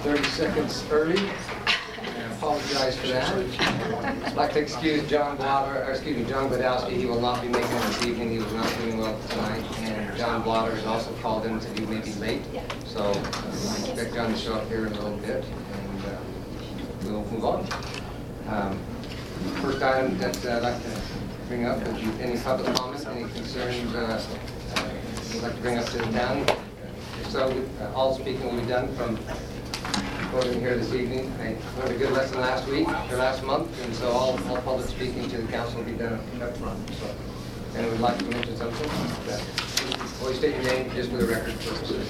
30 seconds early. I apologize for that. I'd like to excuse John Godowski. He will not be making it this evening. He was not feeling well tonight. And John Blotter is also called in to be maybe late. So I expect John to show up here in a little bit, and we'll move on. First item that I'd like to bring up is any public comments, any concerns you'd like to bring up to the town. If so, all speaking will be done from podium here this evening. I learned a good lesson last week, or last month, and so all public speaking to the council will be done up front. So, and we'd like to mention something. Always state your name just for the record purposes.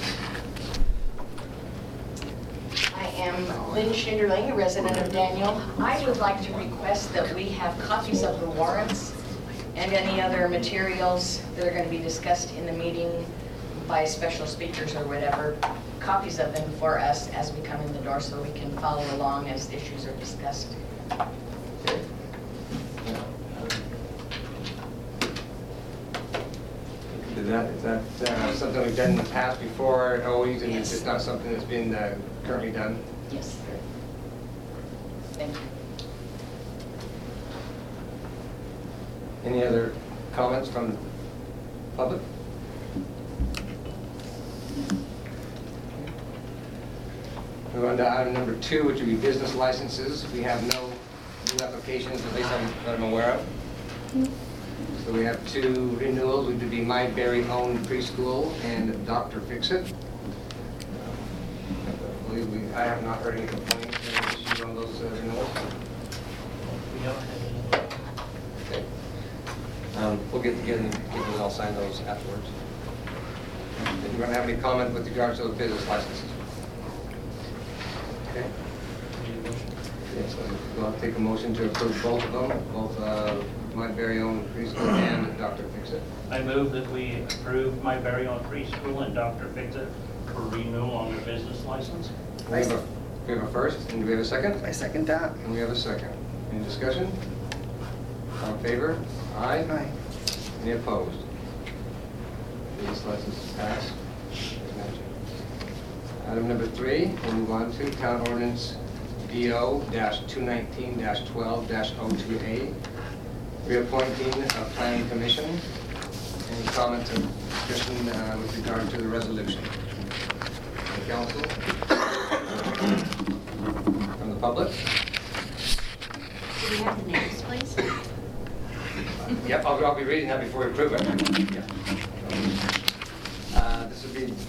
I am Lynn Schneiderling, a resident of Daniel. I would like to request that we have copies of the warrants and any other materials that are going to be discussed in the meeting by special speakers or whatever, copies of them for us as we come in the door so we can follow along as issues are discussed. Okay. Is that something we've done in the past before, always, and it's just not something that's been currently done? Yes. Thank you. Any other comments from the public? Move on to item number 2, which would be business licenses. We have no new applications, at least that I'm aware of. So we have 2 renewals, which would be My Berry Owned Preschool and Dr. Fix-It. I have not heard any complaints or issues on those renewals. We don't have any. Okay. We'll get together and get those, I'll sign those afterwards. If you don't have any comment with regards to those business licenses. Okay. Yes, I'll take a motion to approve both of them, both My Berry Owned Preschool and Dr. Fix-It. I move that we approve My Berry Owned Preschool and Dr. Fix-It for renewal on their business license. We have a first, and do we have a second? I second that. And we have a second. Any discussion? All in favor? Aye. Aye. Any opposed? These licenses pass. As mentioned. Item number 3, we'll move on to Town Ordinance DO-219-12-02A, reappointing a Planning Commission. Any comments or discussion with regard to the resolution? From the council? From the public? Do we have the names, please? Yep, I'll be reading that before we approve it. Yeah. This would be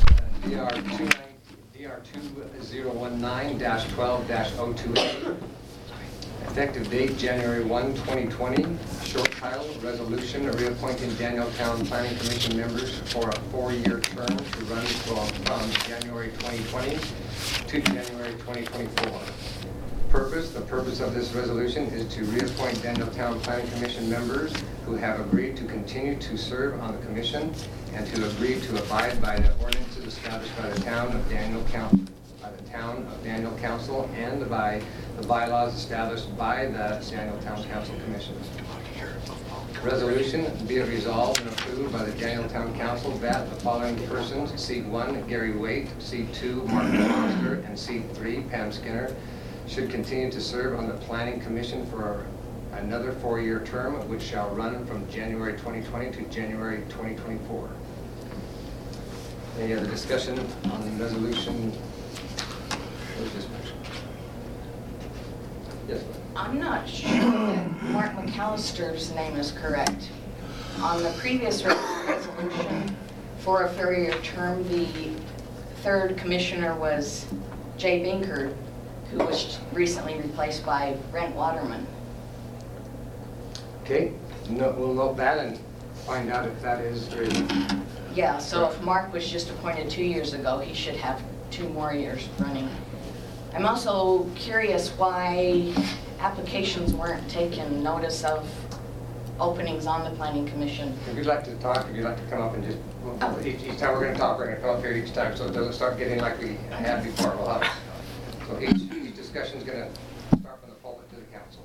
DR2019-12-02A. Effective date January 1, 2020. Short title, resolution reappointing Danieltown Planning Commission members for a 4-year term to run from January 2020 to January 2024. The purpose of this resolution is to reappoint Danieltown Planning Commission members who have agreed to continue to serve on the commission and to agree to abide by the ordinances established by the Town of Daniel Council and by the bylaws established by the Danieltown Council Commission. Resolution, be it resolved and approved by the Danieltown Council that the following persons, Seat 1, Gary Waite, Seat 2, Mark Foster, and Seat 3, Pam Skinner, should continue to serve on the Planning Commission for another 4-year term, which shall run from January 2020 to January 2024. Any other discussion on the resolution? Yes, ma'am. I'm not sure that Mark McAllister's name is correct. On the previous resolution for a 4-year term, the 3rd commissioner was Jay Binkard, who was recently replaced by Brent Waterman. Okay, we'll note that and find out if that is true. Yeah, so if Mark was just appointed 2 years ago, he should have 2 more years running. I'm also curious why applications weren't taken notice of openings on the Planning Commission. If you'd like to talk, if you'd like to come up and just, each time we're going to talk, we're going to come up here each time, so it doesn't start getting like we had before. We'll have, so each discussion is going to start from the pulpit to the council.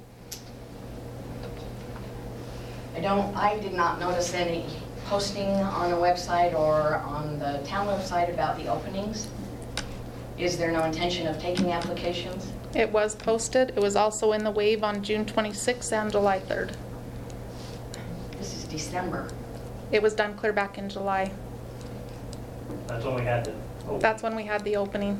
I did not notice any posting on a website or on the town website about the openings. Is there no intention of taking applications? It was posted. It was also in the wave on June 26th and July 3rd. This is December. It was done clear back in July. That's when we had the. That's when we had the opening.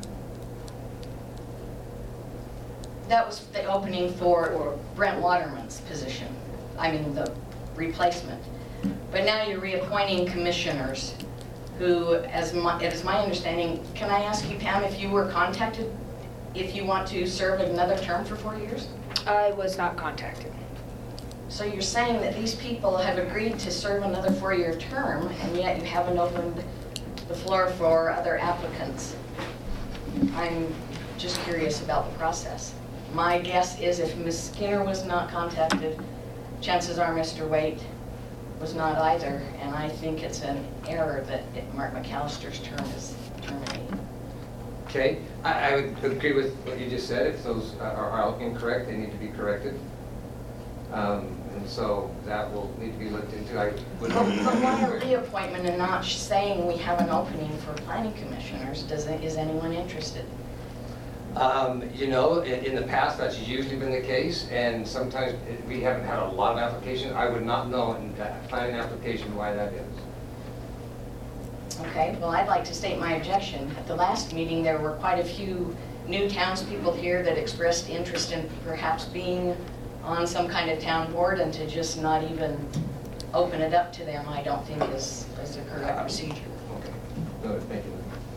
That was the opening for Brent Waterman's position. I mean, the replacement. But now you're reappointing commissioners who, it is my understanding, can I ask you, Pam, if you were contacted, if you want to serve another term for 4 years? I was not contacted. So you're saying that these people have agreed to serve another 4-year term, and yet you haven't opened the floor for other applicants? I'm just curious about the process. My guess is if Ms. Skinner was not contacted, chances are Mr. Waite was not either, and I think it's an error that Mark McAllister's term is terminated. Okay, I would agree with what you just said. If those are incorrect, they need to be corrected. And so that will need to be looked into. But why a reappointment and not saying we have an opening for planning commissioners? Is anyone interested? You know, in the past, that's usually been the case, and sometimes we haven't had a lot of applications. I would not know in that planning application why that is. Okay, well, I'd like to state my objection. At the last meeting, there were quite a few new townspeople here that expressed interest in perhaps being on some kind of town board, and to just not even open it up to them, I don't think is the correct procedure. Okay, no, thank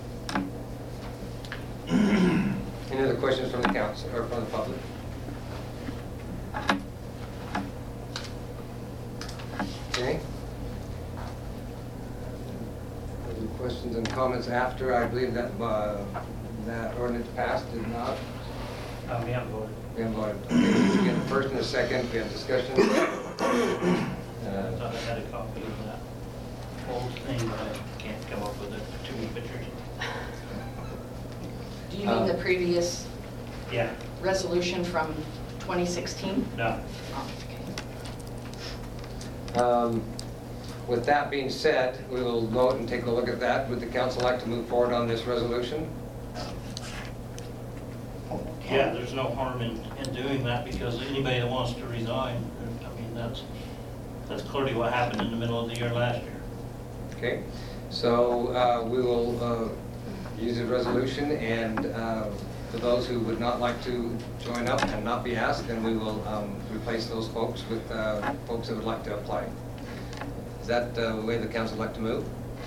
you. Any other questions from the council or from the public? Okay. Any questions and comments after? I believe that that ordinance passed, did not. We haven't voted. We haven't voted. Okay, we get a first and a second. We have discussion. I thought I had a copy of that old thing, but I can't come up with it. Too many pictures. Do you mean the previous Yeah, resolution from 2016? no. Oh, okay. With that being said, we will note and take a look at that. Would the council like to move forward on this resolution? Yeah, there's no harm in doing that, because anybody that wants to resign, I mean, that's clearly what happened in the middle of the year last year. Okay, so we will use the resolution, and for those who would not like to join up and not be asked, then we will replace those folks with folks that would like to apply. Is that the way the council would like to move?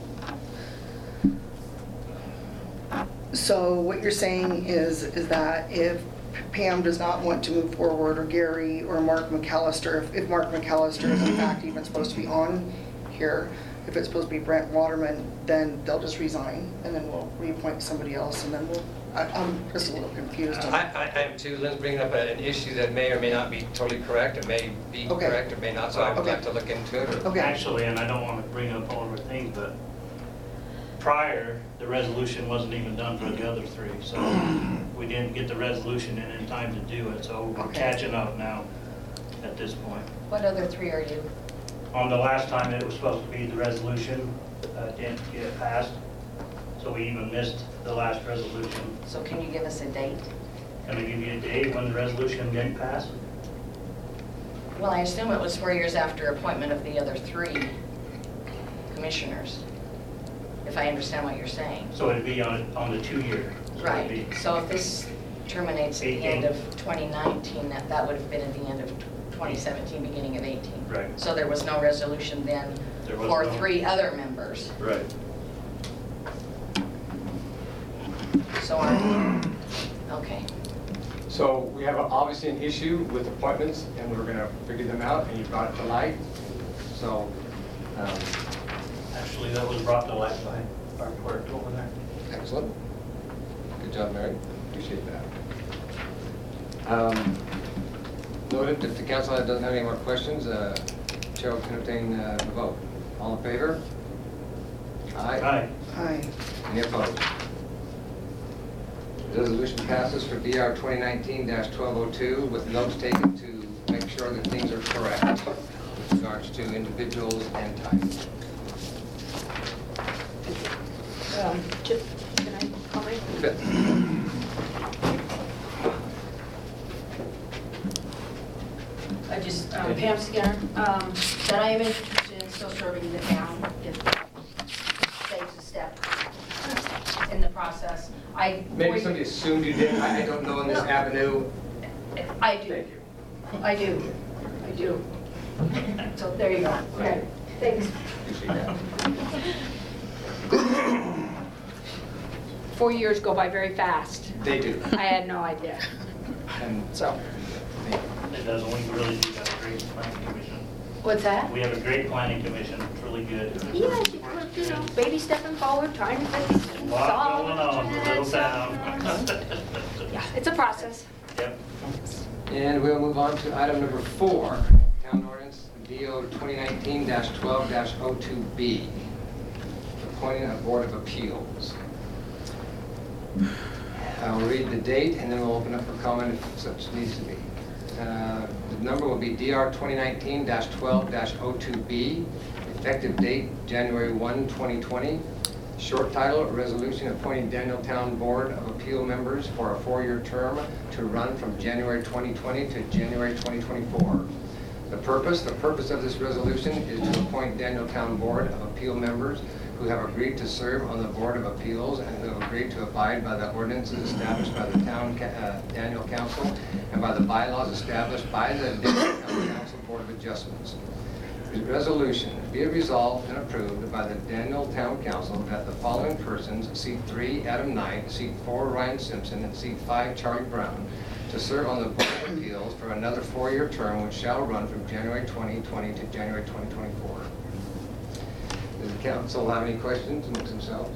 So what you're saying is that if Pam does not want to move forward, or Gary or Mark McAllister, if Mark McAllister is in fact even supposed to be on here, if it's supposed to be Brent Waterman, then they'll just resign, and then we'll reappoint somebody else, and then I'm just a little confused. I am too. Lynn's bringing up an issue that may or may not be totally correct. It may be Okay. correct or may not, so I would Okay. like to look into it. Okay. Actually, and I don't want to bring up all of our things, but prior, the resolution wasn't even done for the other three, so we didn't get the resolution in time to do it, so we're Okay. catching up now at this point. What other three are you? On the last time, it was supposed to be the resolution, didn't get passed, so we even missed the last resolution. So can you give us a date? Can I give you a date when the resolution didn't pass? Well, I assume it was 4 years after appointment of the other three commissioners, if I understand what you're saying. So it'd be on the 2-year. So it'd Right, be- so if this terminates at the 18. end of 2019, that would have been at the end of 2017, beginning of 18. Right. So there was no resolution then There was for no. 3 other members. Right. So okay. So we have obviously an issue with appointments, and we're going to figure them out, and you brought it to light. So, Actually, that was brought to light by our clerk over there. excellent. Good job, Mary. Appreciate that. Noted, if the council doesn't have any more questions, Chair will entertain the vote. All in favor? Aye. Aye. Any opposed? Resolution passes for DR 2019-1202 with notes taken to make sure that things are correct with regards to individuals and types. Can I comment? 5th. I just, Pam Skinner, that I am interested in still serving the town if it saves a step in the process. Maybe somebody assumed you did. I don't know in this avenue. I do. Thank you. I do. I do. So there you go. Okay, thanks. Appreciate that. 4 years go by very fast. They do. I had no idea. And So, It does, we really do have a great planning commission. what's that? We have a great planning commission, it's really good. Yeah, you know, baby stepping forward, trying to fix A things. lot going on in the little town. Yeah, it's a process. Yep. And we'll move on to item number 4, Town Ordinance DO 2019-12-02B, appointing a Board of Appeals. I'll read the date and then we'll open up for comment if such needs to be. The number will be DR 2019-12-02B, effective date January 1, 2020. Short title, resolution appointing Danieltown Board of Appeal members for a 4-year term to run from January 2020 to January 2024. The purpose of this resolution is to appoint Danieltown Board of Appeal members who have agreed to serve on the Board of Appeals and who have agreed to abide by the ordinances established by the Town Daniel Council and by the bylaws established by the Daniel Council Board of Adjustments. The resolution be it resolved and approved by the Daniel Town Council that the following persons, Seat 3, Adam Knight, Seat 4, Ryan Simpson, and Seat 5, Charlie Brown, to serve on the Board of Appeals for another 4-year term which shall run from January 2020 to January 2024. Does the council have any questions amongst themselves?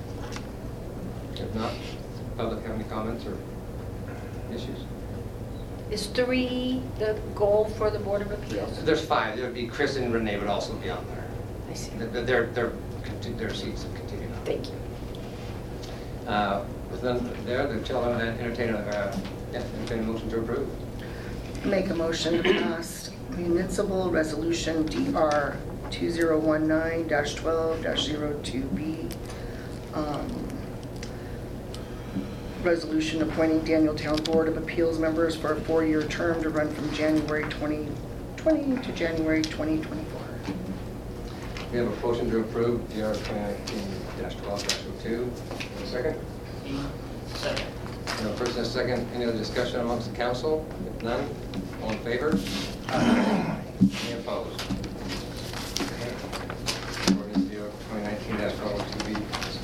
If not, public have any comments or issues? Is 3 the goal for the Board of Appeals? There's 5. There would be Chris and Renee would also be on there. I see. Their seats have continued on. Thank you. With none there, the chair will entertain a motion to approve. Make a motion to pass municipal resolution DR 2019-12-02B. Resolution appointing Danieltown Board of Appeals members for a 4-year term to run from January 2020 to January 2024. We have a motion to approve DR 2019-12-02. Second? Second. No first and a second. Any other discussion amongst the council? If none, all in favor? Any opposed? Okay. Ordinance DR 2019-12-02B.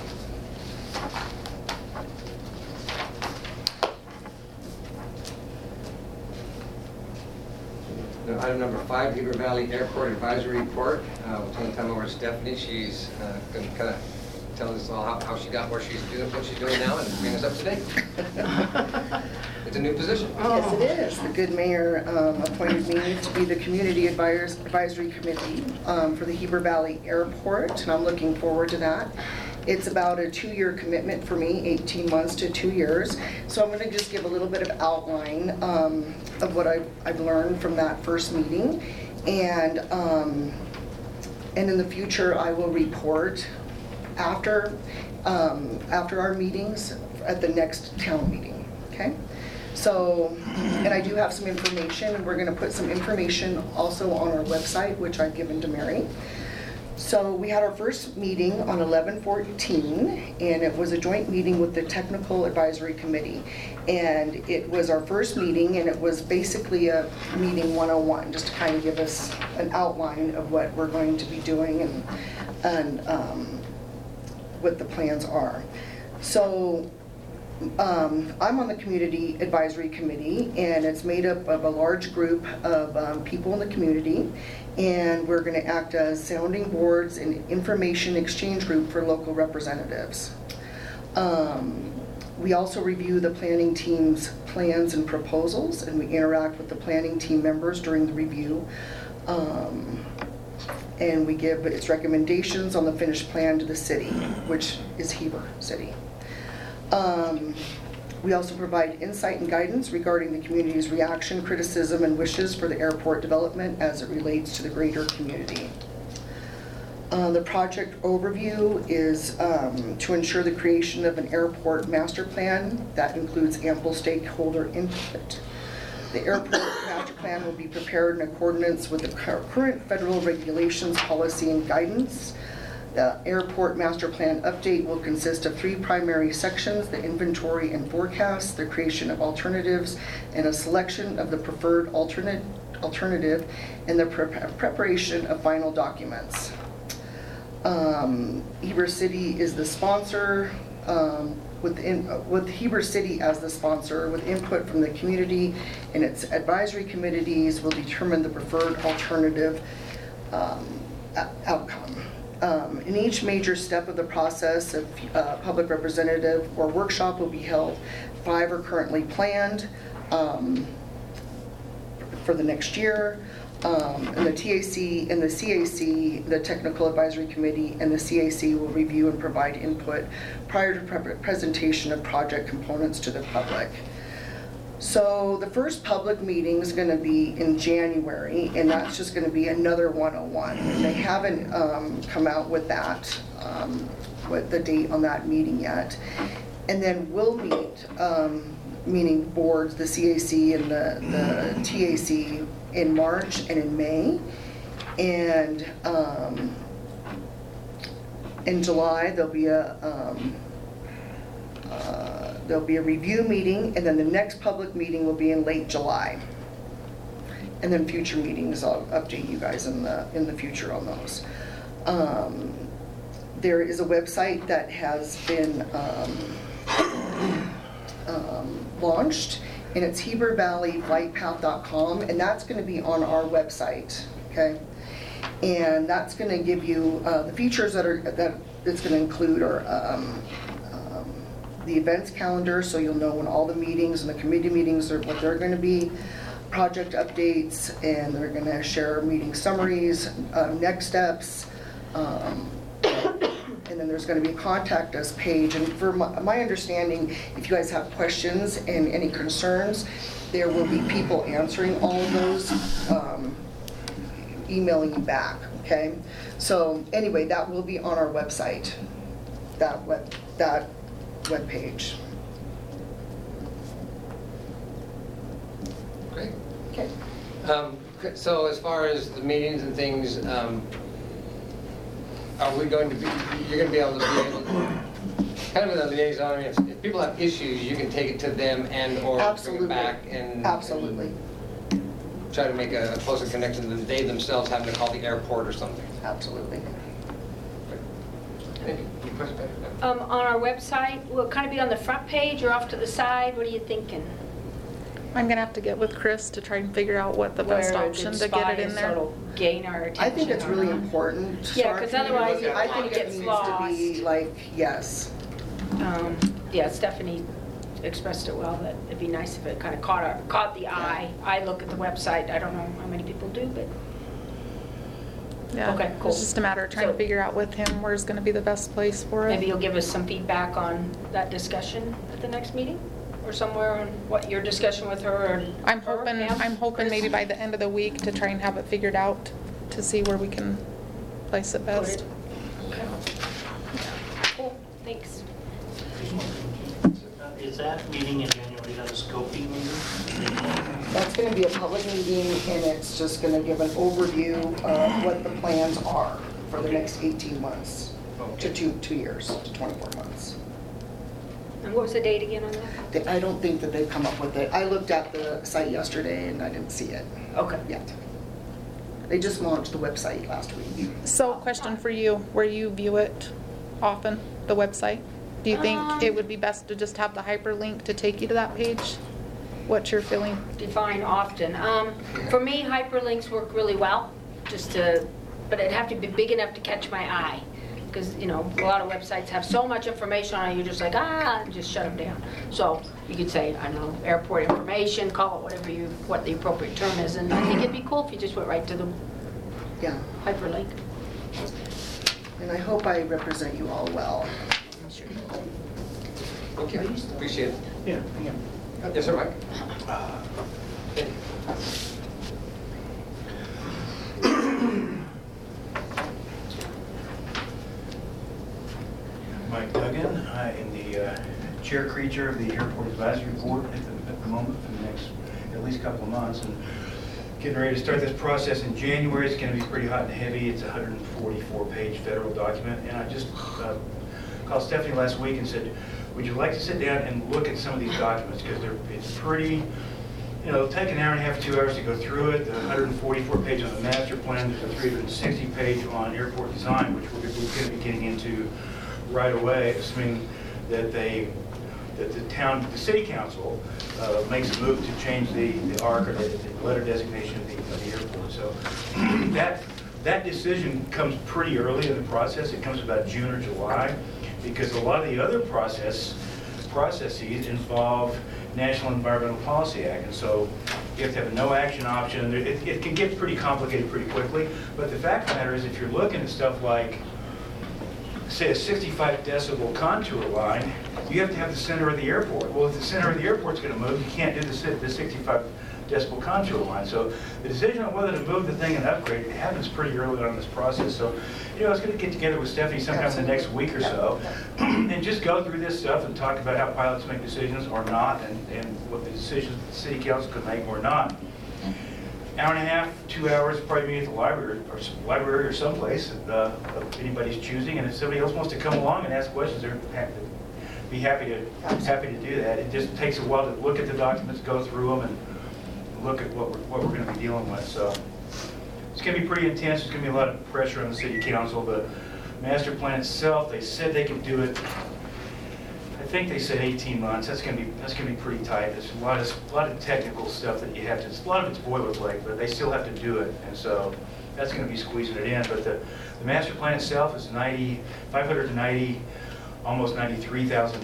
Now, item number 5, Heber Valley Airport Advisory Report. We'll turn the time over to Stephanie. She's going to kind of tell us all how she got where she's doing, what she's doing now, and bring us up to date. It's a new position. Yes, it is. The good mayor appointed me to be the Community Advisory Committee for the Heber Valley Airport, and I'm looking forward to that. It's about a 2-year commitment for me, 18 months to 2 years. So I'm going to just give a little bit of outline of what I've learned from that first meeting. And in the future, I will report after our meetings at the next town meeting, okay? So, and I do have some information, and we're going to put some information also on our website, which I've given to Mary. So we had our first meeting on 11/14, and it was a joint meeting with the Technical Advisory Committee. And it was our first meeting, and it was basically a meeting 101, just to kind of give us an outline of what we're going to be doing and what the plans are. So I'm on the Community Advisory Committee, and it's made up of a large group of people in the community, and we're going to act as sounding boards and information exchange group for local representatives. We also review the planning team's plans and proposals, and we interact with the planning team members during the review. And we give its recommendations on the finished plan to the city, which is Heber City. We also provide insight and guidance regarding the community's reaction, criticism, and wishes for the airport development as it relates to the greater community. The project overview is to ensure the creation of an airport master plan that includes ample stakeholder input. The airport master plan will be prepared in accordance with the current federal regulations, policy, and guidance. The airport master plan update will consist of 3 primary sections: the inventory and forecast, the creation of alternatives, and a selection of the preferred alternative, and the preparation of final documents. Heber City is the sponsor, with Heber City as the sponsor, with input from the community, and its advisory committees will determine the preferred alternative outcome. In each major step of the process, a public representative or workshop will be held. 5 are currently planned for the next year. And the TAC and the CAC, the Technical Advisory Committee, and the CAC will review and provide input prior to presentation of project components to the public. So the first public meeting is going to be in January, and that's just going to be another 101. They haven't come out with that, with the date on that meeting yet. And then we'll meet, meaning boards, the CAC and the TAC, in March and in May. And in July there'll be a review meeting, and then the next public meeting will be in late July. And then future meetings, I'll update you guys in the future on those. There is a website that has been launched, and it's HeberValleyFlightPath.com, and that's going to be on our website, okay? And that's going to give you the features that it's going to include are the events calendar, so you'll know when all the meetings and the committee meetings are, what they're going to be, project updates, and they're going to share meeting summaries, next steps, and then there's going to be a contact us page. And for my understanding, if you guys have questions and any concerns, there will be people answering all of those, emailing you back, okay? So anyway, that will be on our website, that web page. Great. Okay. So as far as the meetings and things, are we going to be, you're going to be able to kind of in a liaison, I mean, if people have issues, you can take it to them and or Absolutely. bring it back and Absolutely. try to make a closer connection than they themselves having to call the airport or something. Absolutely. Any questions? On our website, will it kind of be on the front page or off to the side? What are you thinking? I'm gonna have to get with Chris to try and figure out what the best Where option it's to get it in biased, so there. it'll gain our attention. I think it's or really not. important. to Yeah, our 'cause community. otherwise it I kinda think it gets needs to be like, yes. Yeah, Stephanie expressed it well, that it'd be nice if it kind of caught the eye. I look at the website, I don't know how many people do, but Yeah, Okay, cool. it's just a matter of trying to So- figure out with him where's gonna be the best place for it. maybe you'll give us some feedback on that discussion at the next meeting? Or somewhere on what your discussion with her or I'm her, hoping Pam, Chris? maybe by the end of the week to try and have it figured out to see where we can place it best. Okay. Cool, thanks. Is that meeting in January, that a scoping meeting? That's going to be a public meeting, and it's just going to give an overview of what the plans are for the next 18 months to 2 years, to 24 months. And what was the date again on that? I don't think that they've come up with it. I looked at the site yesterday, and I didn't see it Okay. yet. They just launched the website last week. So question for you, where you view it often, the website? Do you think it would be best to just have the hyperlink to take you to that page? What's your feeling? Define often. For me, hyperlinks work really well, but it'd have to be big enough to catch my eye. Because, you know, a lot of websites have so much information on it, you're just like, and just shut them down. So you could say, I don't know, airport information, call it what the appropriate term is. And I think it'd be cool if you just went right to the Yeah, hyperlink. and I hope I represent you all well. Thank you, appreciate it. Yeah. Yes, sir, Mike? chair creature of the Airport Advisory Board at the moment for the next at least couple of months. And getting ready to start this process in January. It's going to be pretty hot and heavy. It's a 144-page federal document. And I just called Stephanie last week and said, would you like to sit down and look at some of these documents? Because it's pretty, you know, it'll take an hour and a half, 2 hours to go through it. The 144-page on the master plan, there's a 360-page on airport design, which we're going to be getting into right away, assuming that the city council makes a move to change the ARC, or the letter designation of the airport. So that decision comes pretty early in the process. It comes about June or July, because a lot of the other processes involve National Environmental Policy Act, and so you have to have a no action option. It can get pretty complicated pretty quickly, but the fact of the matter is, if you're looking at stuff like, say, a 65 decibel contour line, you have to have the center of the airport. Well, if the center of the airport's going to move, you can't do the 65 decibel contour line. So the decision on whether to move the thing and upgrade it happens pretty early on in this process. So, you know, I was going to get together with Stephanie sometime in the next week or so and just go through this stuff and talk about how pilots make decisions or not, and what the decisions the city council could make or not. Hour and a half, 2 hours, probably meet at the library or someplace of anybody's choosing. And if somebody else wants to come along and ask questions, they're be happy to do that. It just takes a while to look at the documents, go through them, and look at what we're going to be dealing with. So it's going to be pretty intense. There's going to be a lot of pressure on the city council. The master plan itself, they said they could do it. I think they said 18 months. That's going to be pretty tight. There's a lot of technical stuff that you have to. A lot of it's boilerplate, but they still have to do it, and so that's going to be squeezing it in. But the master plan itself is $590, almost $93,000,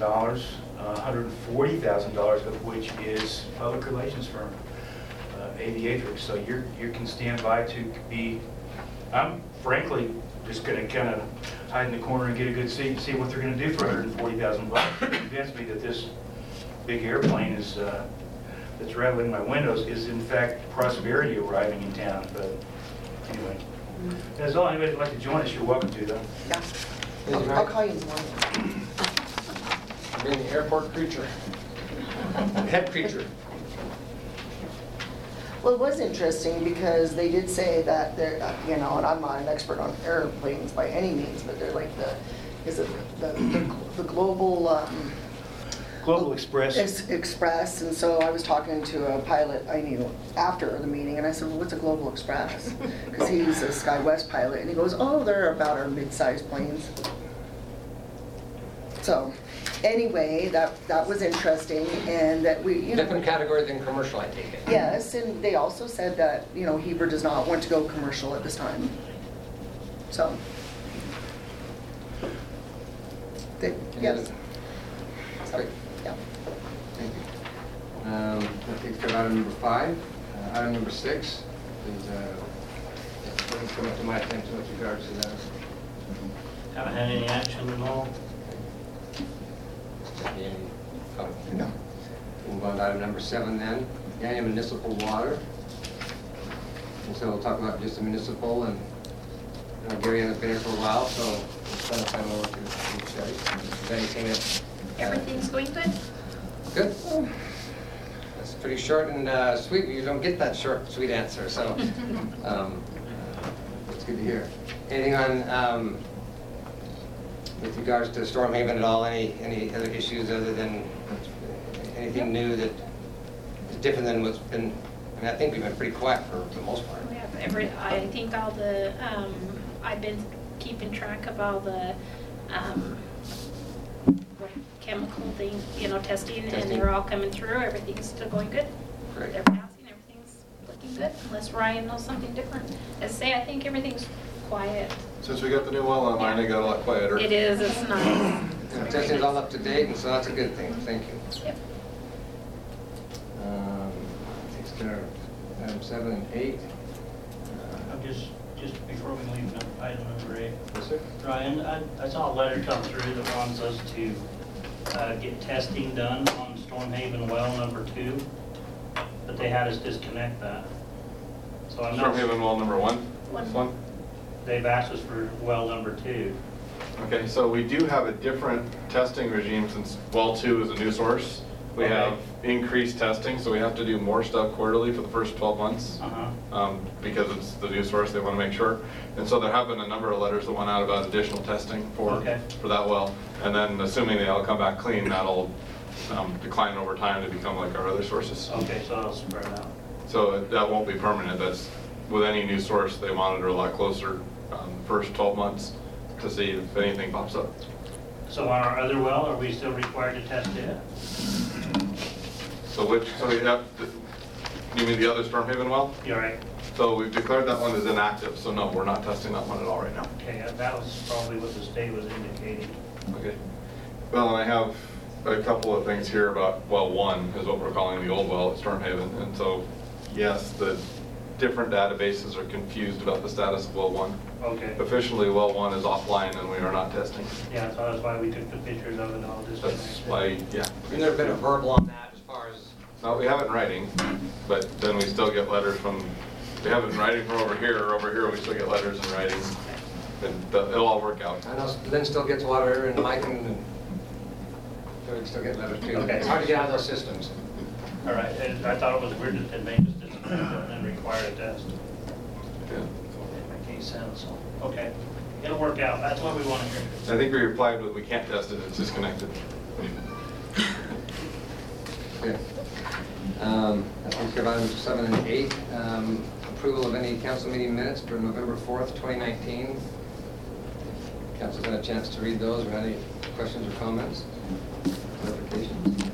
$140,000 of which is public relations firm, Aviatrix. So you can stand by to be. I'm frankly just going to kind of hide in the corner and get a good seat and see what they're going to do for $140,000. It convinced me that this big airplane is that's rattling my windows is in fact Prosperity arriving in town. But anyway, that's all. Anybody would like to join us, you're welcome to, though. Yeah. I'll call you in the morning. Being the airport creature. Head creature. Well, it was interesting because they did say that they're, you know, and I'm not an expert on airplanes by any means, but they're like the global Global Express. Express, and so I was talking to a pilot I knew after the meeting, and I said, well, what's a Global Express? Because he's a SkyWest pilot, and he goes, oh, they're about our mid-sized planes. So, anyway, that was interesting, and that we, you know. Different category than commercial, I take it. Yes, and they also said that, you know, Heber does not want to go commercial at this time. So. Yes. Sorry. Yeah. Thank you. That takes care of item number 5. Item number 6 is what's come up to my attention with regards to that. Haven't had any action at all. Any comment? No. We'll move on to item number 7 then, Daniel Municipal Water. And so we'll talk about just the municipal, and Gary hasn't been here for a while, so we'll spend time over to Sherry. Is there anything that... Everything's going good? Good. That's pretty short and sweet. You don't get that short, sweet answer, so it's good to hear. Anything on, with regards to Storm Haven at all, any other issues other than anything new that is different than what's been, I mean, I think we've been pretty quiet for the most part. We have I think all the, I've been keeping track of all the chemical thing, you know, testing, and they're all coming through. Everything's still going good. Great. They're passing. Everything's looking good, unless Ryan knows something different. As I say, I think everything's quiet. Since we got the new well online, it got a lot quieter. It is. It's nice. And testing's all up to date, and so that's a good thing. Thank you. Yep. Takes care of item 7 and 8. Just before we leave item number 8. Yes, sir. Ryan, I saw a letter come through that wants us to get testing done on Storm Haven well number 2, but they had us disconnect that. So I'm Storm not. Haven well number 1? One. This one? They've asked us for well number 2. Okay, so we do have a different testing regime since well 2 is a new source. We Okay. have increased testing, so we have to do more stuff quarterly for the first 12 months. Because it's the new source, they want to make sure. And so there have been a number of letters that went out about additional testing for that well. And then assuming they all come back clean, that'll decline over time to become like our other sources. Okay, so it'll spread out. So that won't be permanent. That's, with any new source, they monitor a lot closer first 12 months to see if anything pops up. So on our other well, are we still required to test it? So we have, you mean the other Storm Haven well? You're right. So we've declared that one as inactive, so no, we're not testing that one at all right now. Okay, that was probably what the state was indicating. Okay. Well, and I have a couple of things here about well 1 is what we're calling the old well at Storm Haven. And so, yes, the different databases are confused about the status of well 1. Okay. Officially, well 1 is offline and we are not testing. Yeah, so that's why we took the pictures of it all. That's why, yeah. We've never been a verbal on that as far as, No, we have it in writing, but then we still get letters from, we have it in writing from over here we still get letters in writing. And it'll all work out. I know Lynn still gets water and Mike and Doug still get letters too. Okay. It's hard to get out of those systems. All right, and I thought it was weird that they made us disapprove and then require a test. Yeah. That makes sense, so, okay. It'll work out, that's what we want to hear. I think we replied with, we can't test it, it's disconnected. Okay. That takes care of items 7 and 8. Approval of any council meeting minutes for November 4th, 2019. Council's had a chance to read those. Or any questions or comments? Clarifications?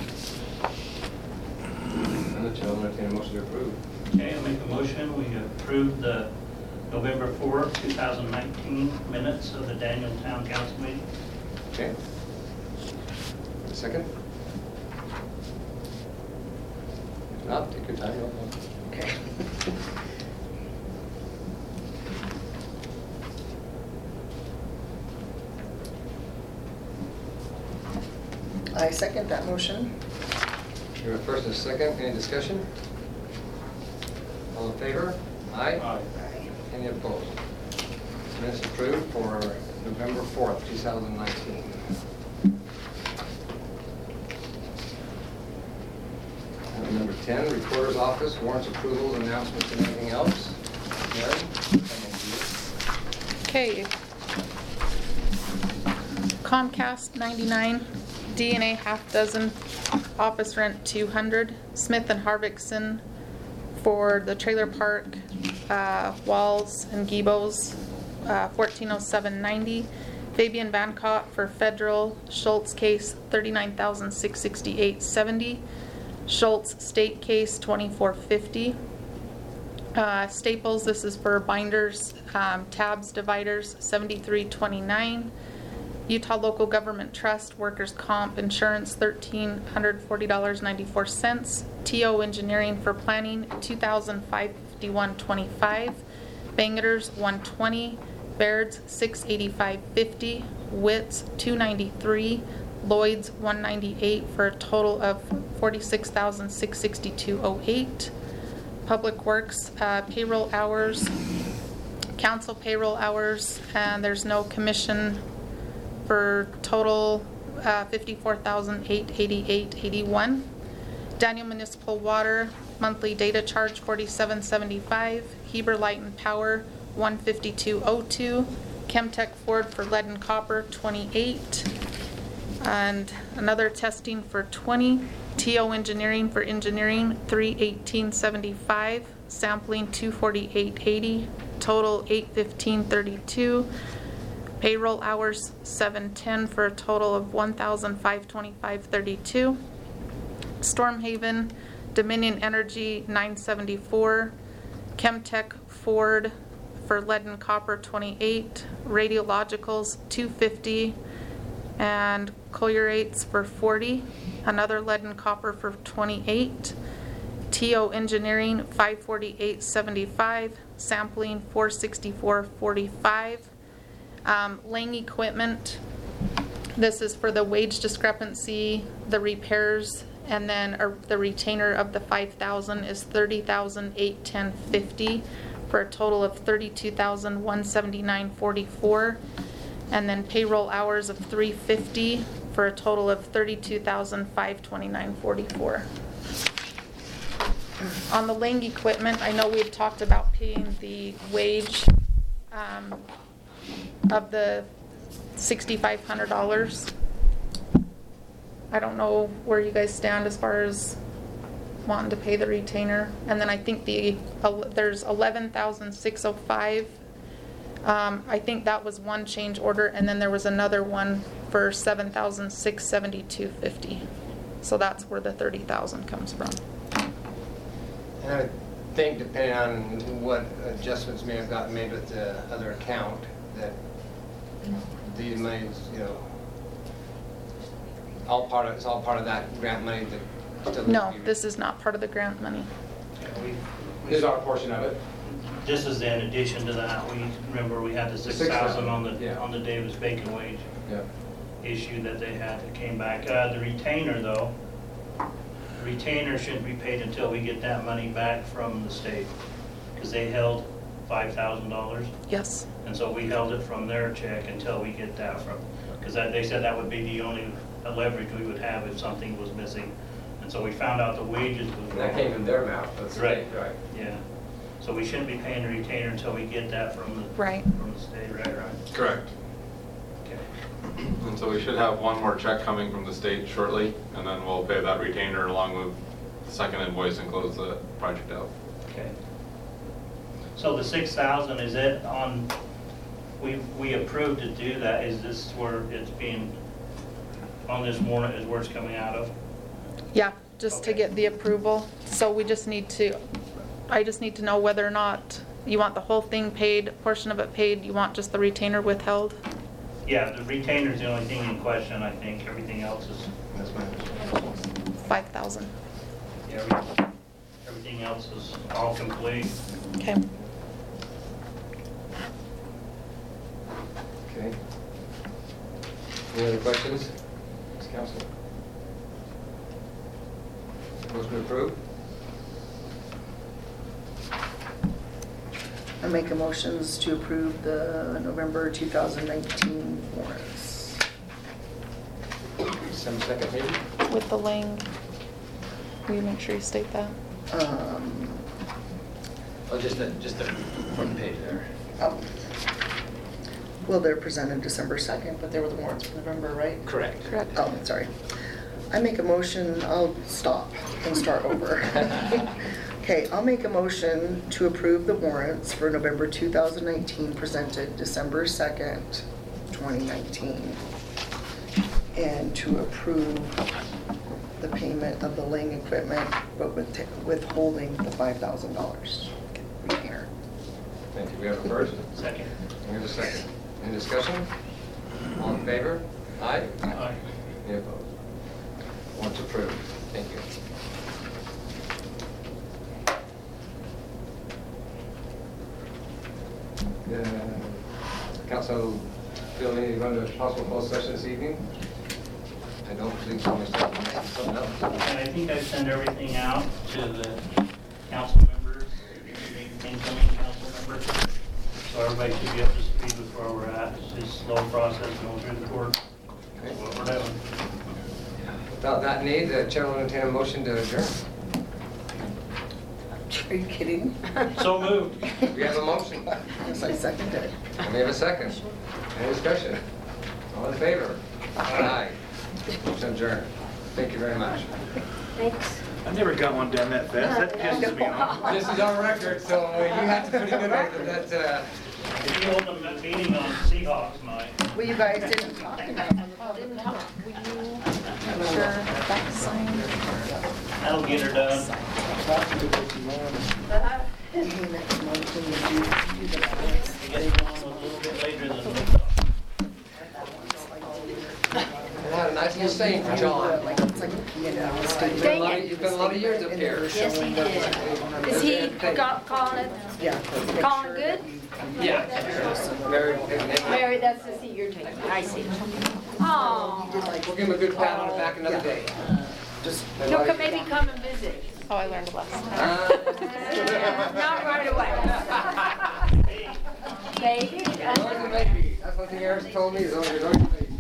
I'll entertain a motion to approve. Okay, I'll make a motion, we approve the November 4th, 2019 minutes of the Daniel Town Council meeting. Okay. A second? If not, take your time. Okay. I second that motion. You have a first and a second. Any discussion? All in favor? Aye. Aye. Any opposed? Minutes approved for November 4th, 2019. Item number 10, Recorder's Office, warrants approvals, announcements, and anything else. Mary? Okay. Comcast 99, DNA half dozen, office rent 200, Smith and Harvickson for the trailer park, Walls and Giebos, 1407.90, Fabian Vancott for federal, Schultz case 39,668.70, Schultz state case 2450. Staples, this is for binders, tabs, dividers, 7329. Utah Local Government Trust, Workers' Comp Insurance, $1,340.94. TO Engineering for Planning, $2,551.25. Banger's, $120. Baird's, $685.50. Witt's, $293. Lloyd's, $198 for a total of $46,662.08. Public Works payroll hours, council payroll hours, and there's no commission for total $54,888.81. Daniel Municipal Water monthly data charge $47.75. Heber Light and Power $152.02. Chemtech Ford for lead and copper $28. And another testing for $20. TO Engineering for engineering $318.75. Sampling $248.80. Total $815.32. Payroll hours $710 for a total of $1,525.32. Storm Haven Dominion Energy $974. Chemtech Ford for lead and copper $28. Radiologicals $250. And Collierates for $40. Another lead and copper for $28. TO Engineering $548.75. Sampling $464.45. Lang Equipment, this is for the wage discrepancy, the repairs, and then the retainer of the $5,000 is $30,810.50 for a total of $32,179.44. And then payroll hours of 350 for a total of 32,529.44. On the Lang equipment, I know we had talked about paying the wage of the $6,500. I don't know where you guys stand as far as wanting to pay the retainer. And then I think there's 11,605. I think that was one change order, and then there was another one for 7,672.50. So that's where the 30,000 comes from. And I think depending on what adjustments may have gotten made with the other account, that these monies, it's all part of that grant money that still needs No, to be- this is not part of the grant money. This is our portion of it. This is in addition to that, remember we had the 6,000 on the Davis Bacon wage Yeah. issue that they had that came back. The retainer though, retainer shouldn't be paid until we get that money back from the state, because they held $5,000. Yes. And so we held it from their check until we get that from, because they said that would be the only leverage we would have if something was missing. And so we found out the wages was And that came from their mouth. That's Right. Right. Yeah. So we shouldn't be paying the retainer until we get that from the Right. from the state, right? Correct. Okay. And so we should have one more check coming from the state shortly, and then we'll pay that retainer along with the second invoice and close the project out. Okay. So the 6,000, is it on, we approved to do that, is this where it's being, on this warrant is where it's coming out of? Yeah, just to Okay. get the approval. So we just need to, I just need to know whether or not you want the whole thing paid, a portion of it paid, you want just the retainer withheld? Yeah, the retainer's the only thing in question, I think. Everything else is, That's my understanding. 5,000. yeah, everything else is all complete. Okay. Okay. Any other questions, Council? Motion approved? I make a motions to approve the November 2019 warrants. Some second maybe? With the Lang, will you make sure you state that? Oh, just the front page there. Oh. Well, they're presented December 2nd, but they were the warrants for November, right? Correct. Correct. Oh, sorry. I make a motion, I'll stop and start over. Okay, I'll make a motion to approve the warrants for November 2019 presented December 2nd, 2019. And to approve the payment of the Lang equipment, but withholding the $5,000 retainer. Thank you. We have a first. Second. We have a second. Any discussion? All in favor? Aye? Aye. Any opposed? Warrants approved. Thank you. Council, feel any run to possible closed session this evening? I don't believe so, Mr. Something else? And I think I sent everything out to the council members, incoming council members. So everybody should be up to speed with where we're at. It's just a slow process going through the court. That's what we're doing. Without that need, the chair will entertain a motion to adjourn. Are you kidding? So moved. We have a motion. Yes, I second it. And we have a second. Any discussion? All in favor? Aye. Motion adjourned. Thank you very much. Thanks. I've never got one done that fast. That pisses me off. This is our record, so you have to put it in there that, If you hold a meeting on Seahawks night. Well, you guys didn't talk enough. Didn't help. Will you make sure that's signed? That'll get her done. Maybe next month when you do the balance. I guess one was a little bit later than we thought. I had a nice little saying for John. Like, it's like, you know, You've been a lot of years up here. Yes, he did. Is he calling it, Yeah. calling it good? Yeah. Very, Mary, that's the seat you're taking. I see. Oh, we'll give him a good pat on the back another day. Just, he'll maybe come and visit. Oh, I learned a lesson. Not right away. Maybe. Maybe. That's one thing Eric told me, is on your